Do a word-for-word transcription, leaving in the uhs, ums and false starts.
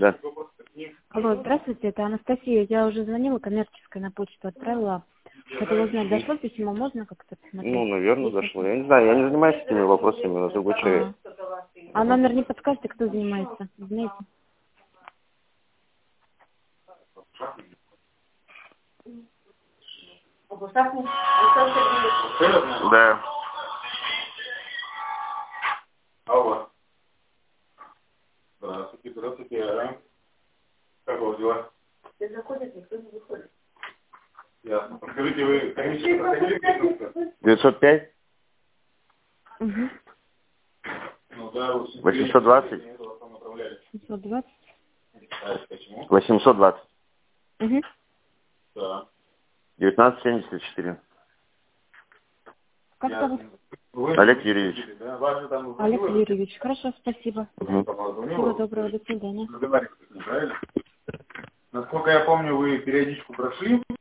Да. Алло, здравствуйте, это Анастасия. Я уже звонила, коммерческая на почту отправила. Хотела узнать, дошло письмо, можно как-то посмотреть? Ну, наверное, дошло. Я не знаю, я не занимаюсь этими вопросами, но другой человек. Ага. А номер не подскажете, кто занимается? Знаете? Да. Алло. Здравствуйте, здравствуйте. А? Как у вас дела? Все заходят, никто не выходит. Ясно. Подскажите, вы комиссию проходили в девятьсот пять? Угу. Ну да, восемьсот двадцать? семьсот двадцать. Почему? восемьсот двадцать. Угу. Да. девятнадцать семьдесят четыре. Как зовут? Олег Юрьевич. Да, вас же там Олег Юрьевич. Хорошо, спасибо. Угу. Всего доброго, до свидания. Разговаривать, правильно? Насколько я помню, вы периодичку прошли.